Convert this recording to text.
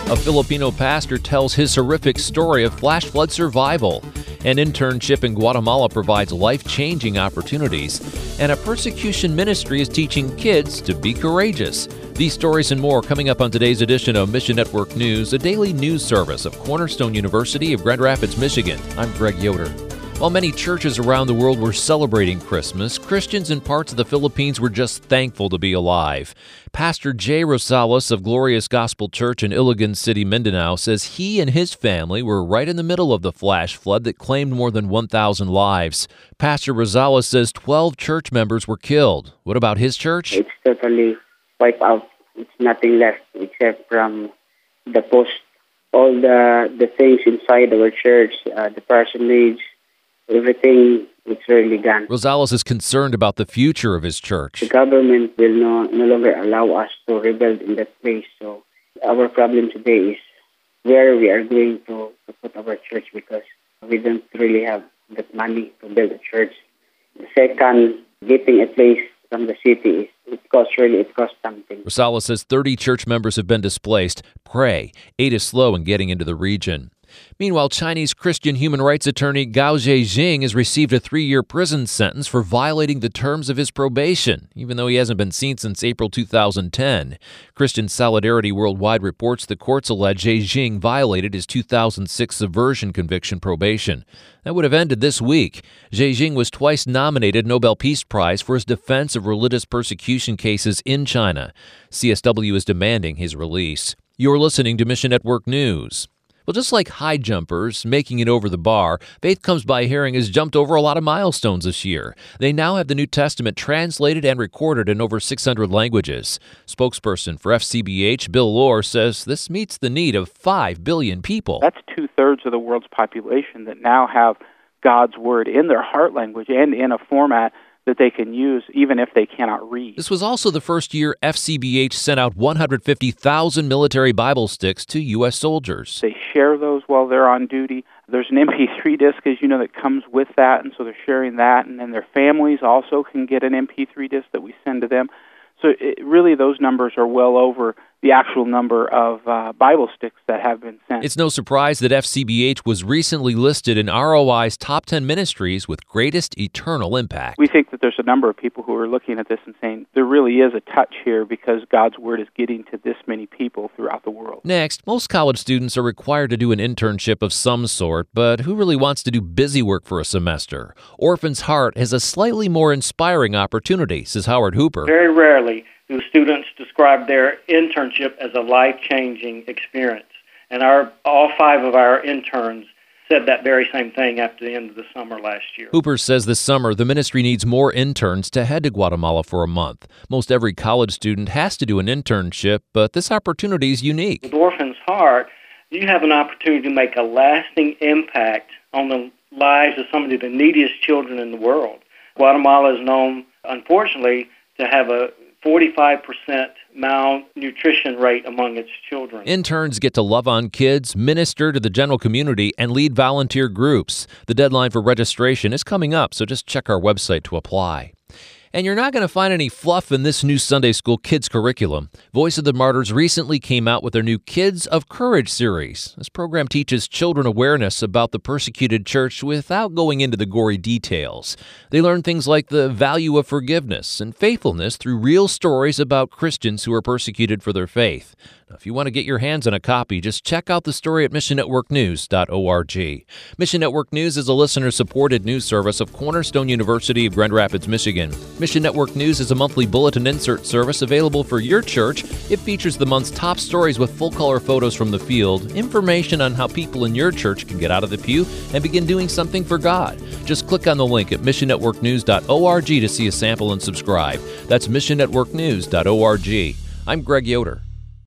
A Filipino pastor tells his horrific story of flash flood survival. An internship in Guatemala provides life-changing opportunities. And a persecution ministry is teaching kids to be courageous. These stories and more coming up on today's edition of Mission Network News, a daily news service of Cornerstone University of Grand Rapids, Michigan. I'm Greg Yoder. While many churches around the world were celebrating Christmas, Christians in parts of the Philippines were just thankful to be alive. Pastor Jay Rosales of Glorious Gospel Church in Iligan City, Mindanao, says he and his family were right in the middle of the flash flood that claimed more than 1,000 lives. Pastor Rosales says 12 church members were killed. What about his church? It's totally wiped out. It's nothing left except from the post, all the things inside our church, the parsonage, everything is really gone. Rosales is concerned about the future of his church. The government will no longer allow us to rebuild in that place. So our problem today is where we are going to put our church, because we don't really have that money to build a church. The second, getting a place from the city, it costs something. Rosales says 30 church members have been displaced. Pray. Aid is slow in getting into the region. Meanwhile, Chinese Christian human rights attorney Gao Zheijing has received a 3-year prison sentence for violating the terms of his probation, even though he hasn't been seen since April 2010. Christian Solidarity Worldwide reports the courts allege Zheijing violated his 2006 subversion conviction probation. That would have ended this week. Zheijing was twice nominated Nobel Peace Prize for his defense of religious persecution cases in China. CSW is demanding his release. You're listening to Mission Network News. Well, just like high jumpers making it over the bar, Faith Comes by Hearing has jumped over a lot of milestones this year. They now have the New Testament translated and recorded in over 600 languages. Spokesperson for FCBH, Bill Lohr, says this meets the need of 5 billion people. That's 2/3 of the world's population that now have God's Word in their heart language and in a format that they can use even if they cannot read. This was also the first year FCBH sent out 150,000 military Bible sticks to U.S. soldiers. They share those while they're on duty. There's an MP3 disc, as you know, that comes with that, and so they're sharing that. And then their families also can get an MP3 disc that we send to them. So really those numbers are well over the actual number of Bible sticks that have been sent. It's no surprise that FCBH was recently listed in ROI's top 10 ministries with greatest eternal impact. We think that there's a number of people who are looking at this and saying there really is a touch here because God's Word is getting to this many people throughout the world. Next, most college students are required to do an internship of some sort, but who really wants to do busy work for a semester? Orphan's Heart has a slightly more inspiring opportunity, says Howard Hooper. Very rarely do students describe their internship as a life-changing experience. And all 5 of our interns said that very same thing after the end of the summer last year. Hooper says this summer the ministry needs more interns to head to Guatemala for a month. Most every college student has to do an internship, but this opportunity is unique. With Orphan's Heart, you have an opportunity to make a lasting impact on the lives of some of the neediest children in the world. Guatemala is known, unfortunately, to have a 45% malnutrition rate among its children. Interns get to love on kids, minister to the general community, and lead volunteer groups. The deadline for registration is coming up, so just check our website to apply. And you're not going to find any fluff in this new Sunday School Kids curriculum. Voice of the Martyrs recently came out with their new Kids of Courage series. This program teaches children awareness about the persecuted church without going into the gory details. They learn things like the value of forgiveness and faithfulness through real stories about Christians who are persecuted for their faith. Now, if you want to get your hands on a copy, just check out the story at missionnetworknews.org. Mission Network News is a listener-supported news service of Cornerstone University of Grand Rapids, Michigan. Mission Network News is a monthly bulletin insert service available for your church. It features the month's top stories with full-color photos from the field, information on how people in your church can get out of the pew and begin doing something for God. Just click on the link at missionnetworknews.org to see a sample and subscribe. That's missionnetworknews.org. I'm Greg Yoder.